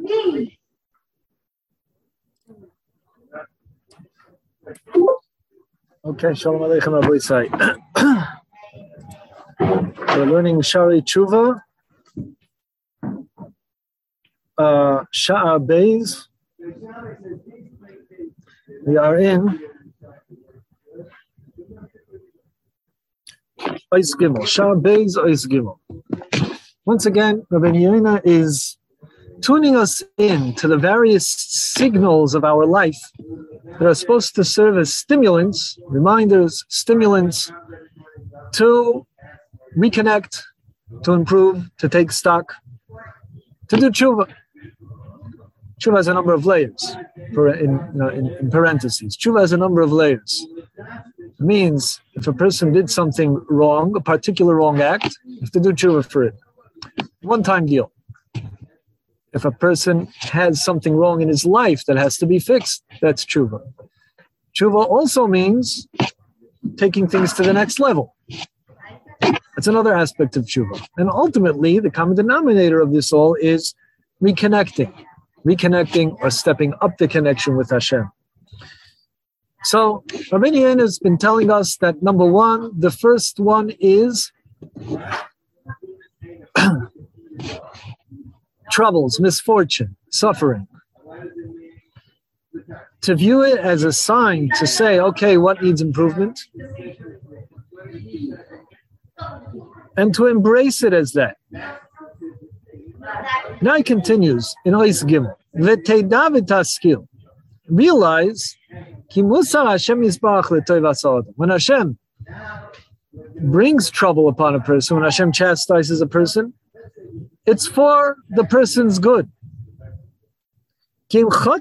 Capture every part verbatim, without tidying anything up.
Okay, Shalom Aleichem Rabbi Isai. We're learning Shari Tshuva, uh, Sha'a Beis. We are in Ois Gimel, Sha'a Beis, Ois Gimel. Once again, Rabbi Yoina is tuning us in to the various signals of our life that are supposed to serve as stimulants, reminders, stimulants to reconnect, to improve, to take stock, to do tshuva. Tshuva has a number of layers, for in, you know, in, in parentheses. Tshuva has a number of layers. It means if a person did something wrong, a particular wrong act, you have to do tshuva for it. One-time deal. If a person has something wrong in his life that has to be fixed, that's tshuva. Tshuva also means taking things to the next level. That's another aspect of tshuva. And ultimately, the common denominator of this all is reconnecting. Reconnecting or stepping up the connection with Hashem. So, Rabbi Yoina has been telling us that number one, the first one is troubles, misfortune, suffering. To view it as a sign to say, okay, what needs improvement? And to embrace it as that. Now he continues in Ois Gimel. V'teida v'taskil. Realize ki musar Hashem yisbarach l'toivas ha'adam. When Hashem brings trouble upon a person, when Hashem chastises a person, it's for the person's good. Because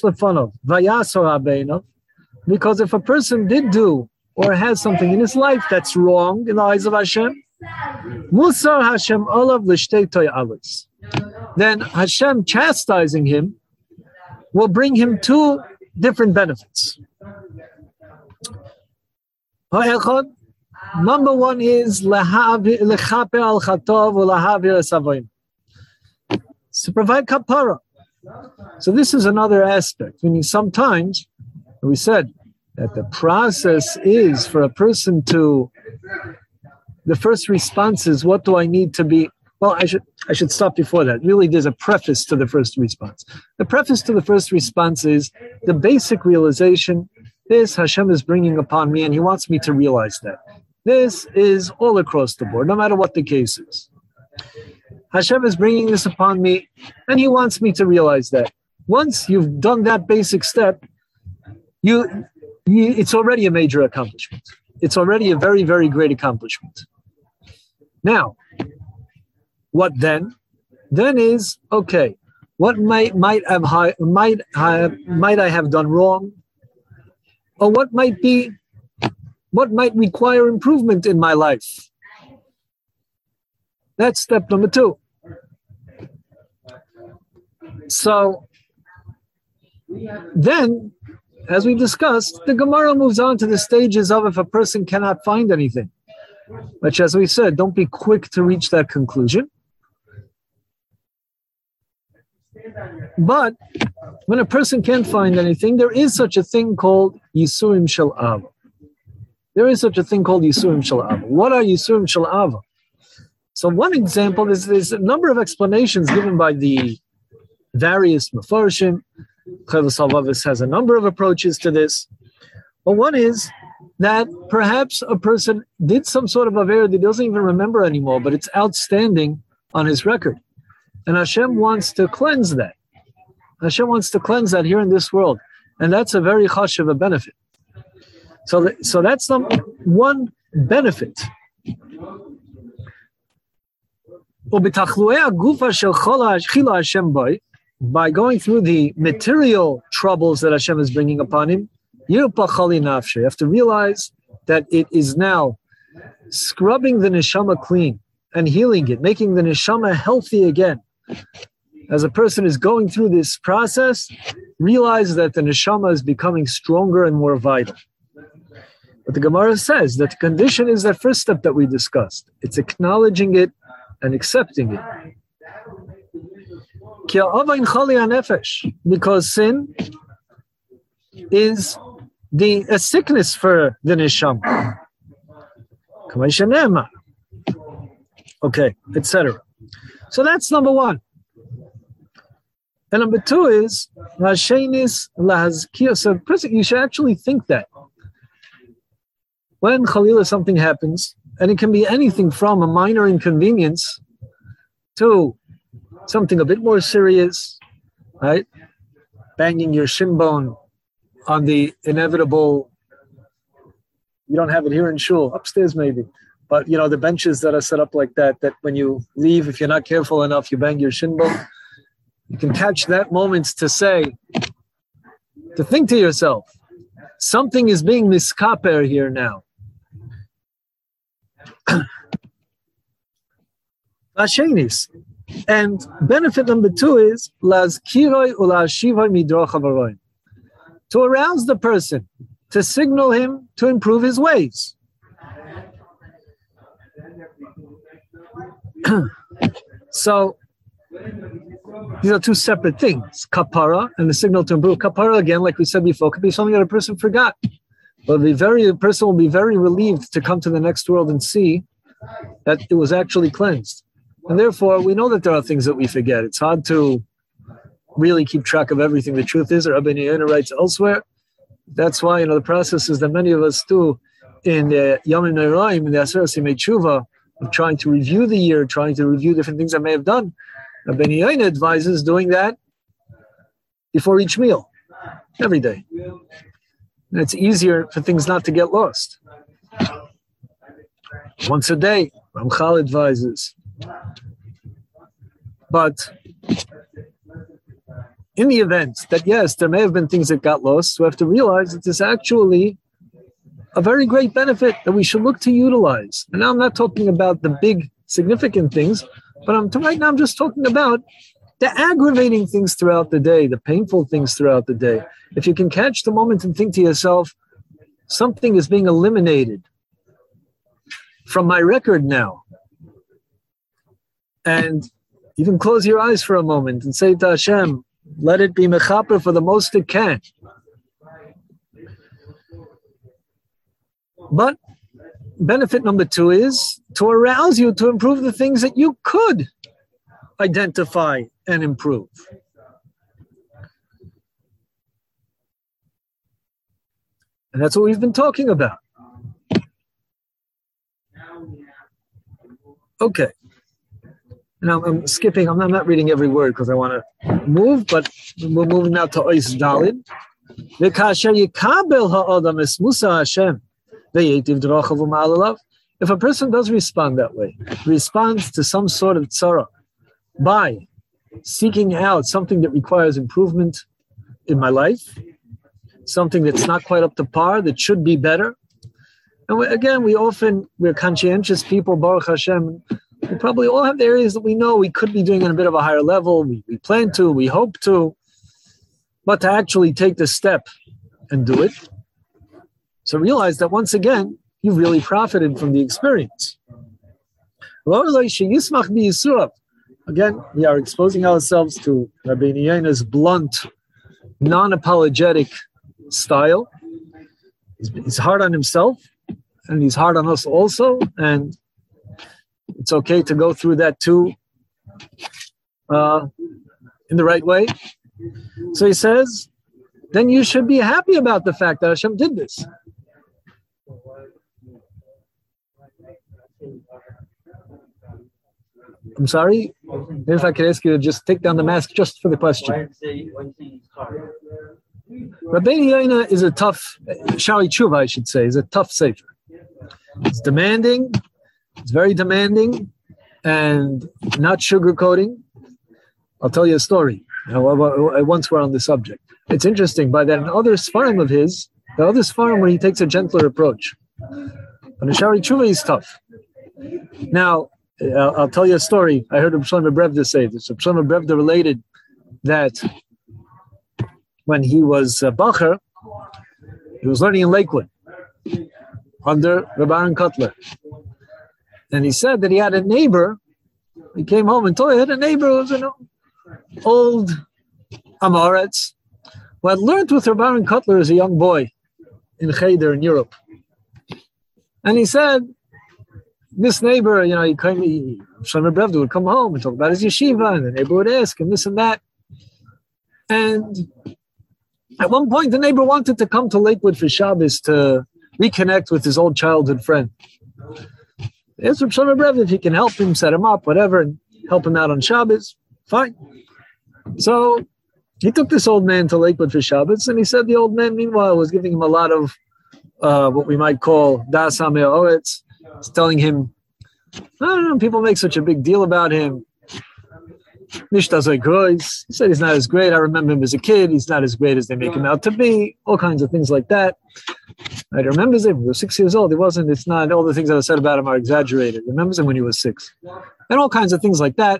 if a person did do or has something in his life that's wrong in the eyes of Hashem, Musar Hashem olav l'shtei to'avos, then Hashem chastising him will bring him two different benefits. Number one is to provide kapara. So this is another aspect, meaning sometimes we said that the process is for a person to, the first response is, what do I need to be? Well, I should I should stop before that. Really, there's a preface to the first response. The preface to the first response is the basic realization, this Hashem is bringing upon me, and He wants me to realize that. This is all across the board, no matter what the case is. Hashem is bringing this upon me, and He wants me to realize that. Once you've done that basic step, you, you it's already a major accomplishment. It's already a very, very great accomplishment. Now, what then? Then is, okay, what might might have might have, might I have done wrong, or what might be, what might require improvement in my life? That's step number two. So then, as we discussed, the Gemara moves on to the stages of if a person cannot find anything, which, as we said, don't be quick to reach that conclusion. But when a person can't find anything, there is such a thing called Yisurim Shel Ava. There is such a thing called Yisurim Shel Ava. What are Yisurim Shel Ava? So one example is there's a number of explanations given by the various Mefarshim. Chovos HaLevavos has a number of approaches to this. But one is that perhaps a person did some sort of aver that he doesn't even remember anymore, but it's outstanding on his record. And Hashem wants to cleanse that. Hashem wants to cleanse that here in this world. And that's a very chashuv, a benefit. So, th- so that's some, one benefit. By going through the material troubles that Hashem is bringing upon him, you have to realize that it is now scrubbing the neshama clean and healing it, making the neshama healthy again. As a person is going through this process, realize that the neshama is becoming stronger and more vital. But the Gemara says that the condition is that first step that we discussed. It's acknowledging it and accepting it. Because sin is the a sickness for the neshama. Okay, et cetera. So that's number one. And number two is Hashenis lahazkia. So you should actually think that when Khalila something happens, and it can be anything from a minor inconvenience to something a bit more serious, right? Banging your shin bone on the inevitable, you don't have it here in shul, upstairs maybe, but you know, the benches that are set up like that, that when you leave, if you're not careful enough, you bang your shin bone. You can catch that moment to say, to think to yourself, something is being miskaper here now. Hashenis. And benefit number two is lazkiroi ulashivoi midrochav haroim, to arouse the person, to signal him to improve his ways. So these are two separate things. Kapara and the signal to improve. Kapara, again, like we said before, could be something that a person forgot. But the very the person will be very relieved to come to the next world and see that it was actually cleansed. And therefore, we know that there are things that we forget. It's hard to really keep track of everything. The truth is, Rabbi Yehuda writes elsewhere, that's why, you know, the processes that many of us do in the Yom Noraim, in the Aseret Simei Tshuva, of trying to review the year, trying to review different things I may have done. Rabbi Yehuda advises doing that before each meal, every day. And it's easier for things not to get lost. Once a day, Ramchal advises. But in the event that, yes, there may have been things that got lost, we have to realize that there's actually a very great benefit that we should look to utilize. And now I'm not talking about the big, significant things, but I'm right now I'm just talking about the aggravating things throughout the day, the painful things throughout the day. If you can catch the moment and think to yourself, something is being eliminated from my record now. And even close your eyes for a moment and say to Hashem, let it be mechaper for the most it can. But benefit number two is to arouse you to improve the things that you could identify and improve. And that's what we've been talking about. Okay. Now I'm skipping, I'm not, I'm not reading every word because I want to move, but we're moving now to Ois Dalid. If a person does respond that way, responds to some sort of tzara by seeking out something that requires improvement in my life, something that's not quite up to par, that should be better. And we, again, we often, we're conscientious people, Baruch Hashem. We probably all have the areas that we know we could be doing on a bit of a higher level. We, we plan to, we hope to, but to actually take the step and do it. So realize that once again, you've really profited from the experience. Again, we are exposing ourselves to Rabbi Yehuda's blunt, non-apologetic style. He's, he's hard on himself, and he's hard on us also, and it's okay to go through that too uh, in the right way. So he says, then you should be happy about the fact that Hashem did this. I'm sorry, if I could ask you to just take down the mask just for the question. Rabbi Yehuda is a tough, Shari Tshuva, I should say, is a tough sefer. It's demanding, it's very demanding, and not sugarcoating. I'll tell you a story. I once were on the subject. It's interesting, by that in other Sfarim of his, the other Sfarim where he takes a gentler approach. But in Shari Tshuva, he's tough. Now, I'll, I'll tell you a story. I heard Reb Shlomo Brevda say this. Reb Shlomo Brevda related that when he was a Bacher, he was learning in Lakewood under Reb Aaron Kotler. And he said that he had a neighbor. He came home and told he had a neighbor who was, you know, old Amoritz who had learned with Reb Aaron Kotler as a young boy in Cheder in Europe. And he said, this neighbor, you know, he came, he, Shlomo Brevda would come home and talk about his yeshiva, and the neighbor would ask him this and that. And at one point, the neighbor wanted to come to Lakewood for Shabbos to reconnect with his old childhood friend. He asked Shlomo Brevda if he can help him, set him up, whatever, and help him out on Shabbos. Fine. So he took this old man to Lakewood for Shabbos, and he said the old man, meanwhile, was giving him a lot of uh, what we might call Das HaMe'oretz. He's telling him, I don't know, people make such a big deal about him. Nicht so groß. He said he's not as great. I remember him as a kid. He's not as great as they make him out to be. All kinds of things like that. I remember him. He was six years old. He wasn't, it's not, all the things that are said about him are exaggerated. He remembers him when he was six. And all kinds of things like that.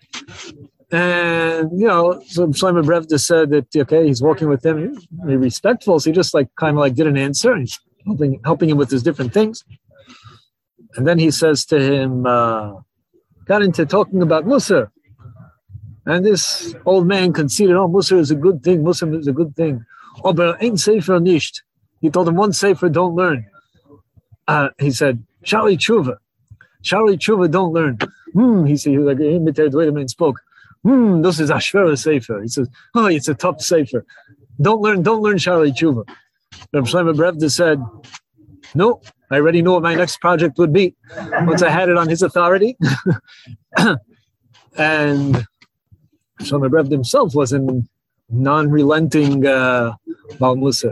And, you know, so Shlomo Brevda said that, okay, he's walking with him. He's very respectful. So he just like kind of like didn't answer. And he's helping, helping him with his different things. And then he says to him, uh, got into talking about Musar. And this old man conceded, oh, Musar is a good thing. Musar is a good thing. Oh, but ain't sefer nicht. He told him, one sefer don't learn. Uh, he said, Shari Tshuva. Shari Tshuva don't learn. Hmm, he said, he like, he imitated the way the man spoke. Hmm, this is Ashvera sefer. He says, oh, it's a tough sefer. Don't learn, don't learn Shari Tshuva. Reb Shlomo Brevda said, no, I already knew what my next project would be once I had it on his authority. And Shlomo Brevda himself was a non-relenting uh, Baal Musa.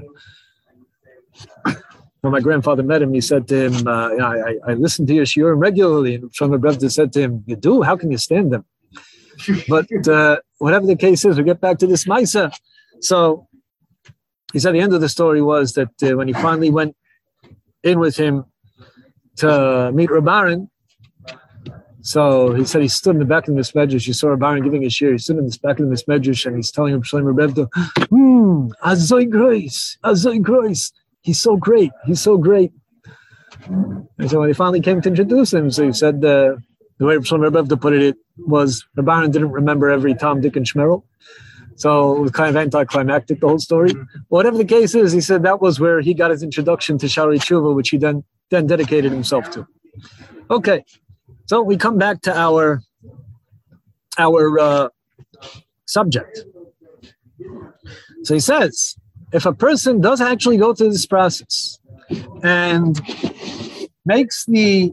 When my grandfather met him, he said to him, uh, you know, I, I listen to your shiurim regularly. And Shlomo Brevda said to him, you do? How can you stand them? But uh, whatever the case is, we get back to this Maisa. So he said the end of the story was that uh, when he finally went in with him to meet Reb Aaron, so he said he stood in the back of the Medrash. You saw Reb Aaron giving a shir. He stood in the back of the Medrash and he's telling him, Shlomo Brevda, hmm, Azoy Grois, Azoy Grois. He's so great. He's so great. And so when he finally came to introduce him, so he said uh, the way Shlomo Brevda put it, it was Reb Aaron didn't remember every Tom, Dick, and Shmerel. So it was kind of anticlimactic, the whole story. Mm-hmm. Whatever the case is, he said that was where he got his introduction to Shari Tshuva, which he then, then dedicated himself to. Okay, so we come back to our, our uh, subject. So he says, if a person does actually go through this process and makes the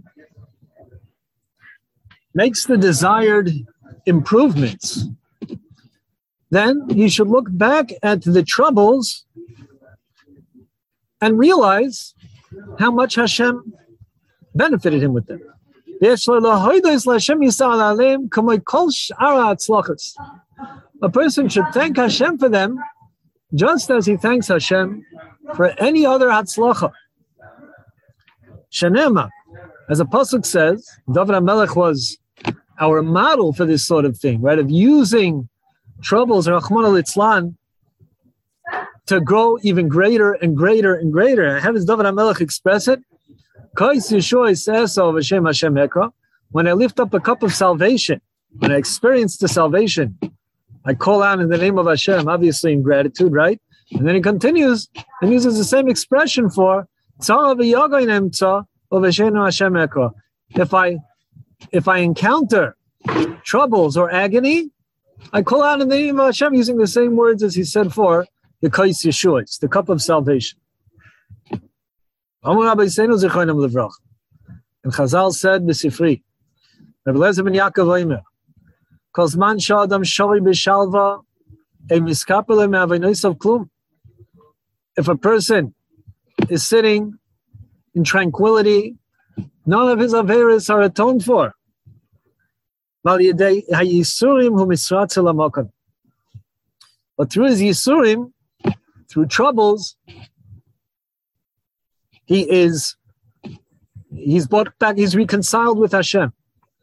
makes the desired improvements, then he should look back at the troubles and realize how much Hashem benefited him with them. A person should thank Hashem for them just as he thanks Hashem for any other Hatzlacha. Shenema, as a pasuk says, David HaMelech was our model for this sort of thing, right? Of using troubles, Rachmana litzlan, to grow even greater and greater and greater. How does David HaMelech express it? When I lift up a cup of salvation, when I experience the salvation, I call out in the name of Hashem, obviously in gratitude, right? And then he continues and uses the same expression for if I if I encounter troubles or agony, I call out in the name of Hashem using the same words as he said for the Kais Yeshuas, the cup of salvation. And Chazal said, B'sifri, Rabbi Eliezer ben Yaakov Omer, Kozman shadam shori b'shalva, e miskapele me'avinosav klum. If a person is sitting in tranquility, none of his averas are atoned for. But through his yisurim, through troubles, he is he's brought back, he's reconciled with Hashem.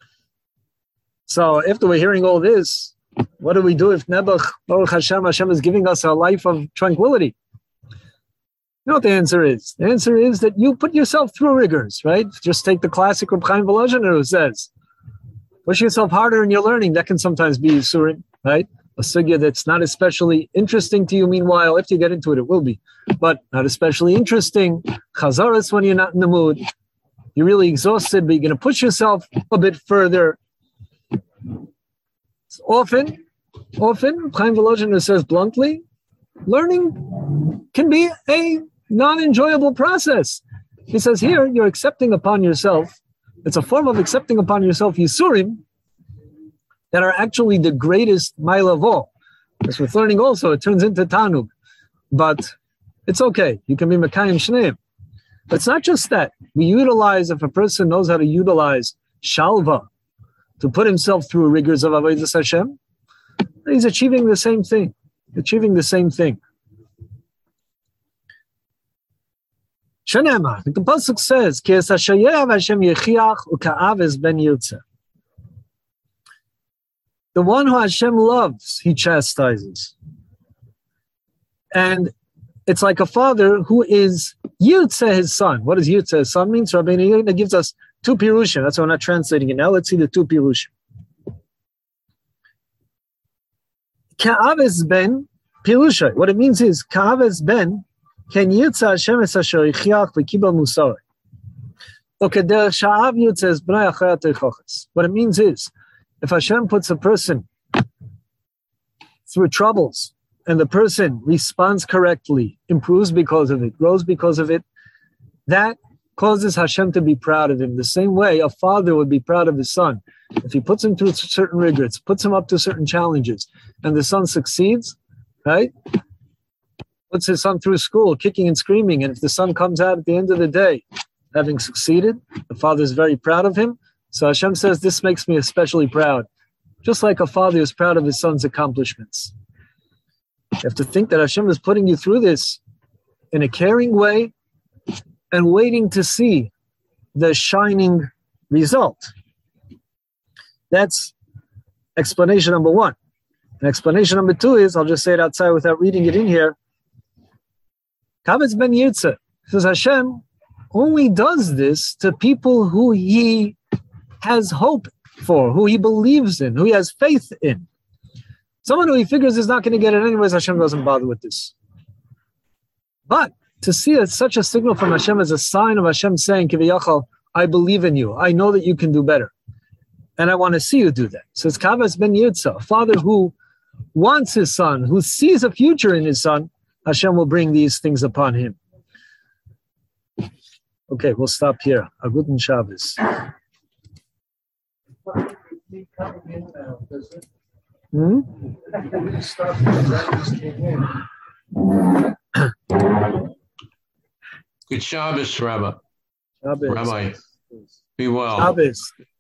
So after we're hearing all this, what do we do if Nebuch, Baruch Hashem, Hashem is giving us a life of tranquility? You know what the answer is? The answer is that you put yourself through rigors, right? Just take the classic Reb Chaim Volozhiner who says, Pushing yourself harder in your learning, that can sometimes be Yisurim, right? A sugya that's not especially interesting to you, meanwhile, if you get into it, it will be, but not especially interesting. Chazaras when you're not in the mood. You're really exhausted, but you're going to push yourself a bit further. So often, often, Chaim Volozhin says bluntly, learning can be a non-enjoyable process. He says here, you're accepting upon yourself, it's a form of accepting upon yourself Yisurim that are actually the greatest mile of all. As with learning also, it turns into Tanug. But it's okay. You can be Mekayim Shneim. But it's not just that. We utilize, if a person knows how to utilize Shalva to put himself through rigors of Avodas Hashem, he's achieving the same thing. Achieving the same thing. Shenema, the Pasuk says, Ki es hashayev Hashem yechiach u'ka'av es ben yirtzeh. The one who Hashem loves, he chastises. And it's like a father who is Yirtzeh, his son. What does Yirtzeh, his son, means? Rabbeinu Yonah gives us two pirushim. That's why we're not translating it now. Let's see the two pirushim. Ka'aves ben pirushay. What it means is, Ka'aves ben ken Yirtzeh Hashem es asher yichiach v'kibel musarei. Ukeder sha'av Yirtzeh es b'nai acharei teichoches. What it means is, if Hashem puts a person through troubles and the person responds correctly, improves because of it, grows because of it, that causes Hashem to be proud of him. The same way a father would be proud of his son. If he puts him through certain rigors, puts him up to certain challenges, and the son succeeds, right? Puts his son through school, kicking and screaming, and if the son comes out at the end of the day, having succeeded, the father is very proud of him. So Hashem says, this makes me especially proud. Just like a father is proud of his son's accomplishments. You have to think that Hashem is putting you through this in a caring way and waiting to see the shining result. That's explanation number one. And explanation number two is, I'll just say it outside without reading it in here. Kavetz ben Yirtzeh says Hashem only does this to people who he has hope for, who he believes in, who he has faith in. Someone who he figures is not going to get it anyways, Hashem doesn't bother with this. But to see it, such a signal from Hashem as a sign of Hashem saying, Kiviyachal, I believe in you. I know that you can do better. And I want to see you do that. So it's Kavetz ben Yirtzeh, a father who wants his son, who sees a future in his son, Hashem will bring these things upon him. Okay, we'll stop here. A guten Shabbos. Hmm? Good Shabbos, Rabbi. Shabbos. Rabbi, be well. Shabbos.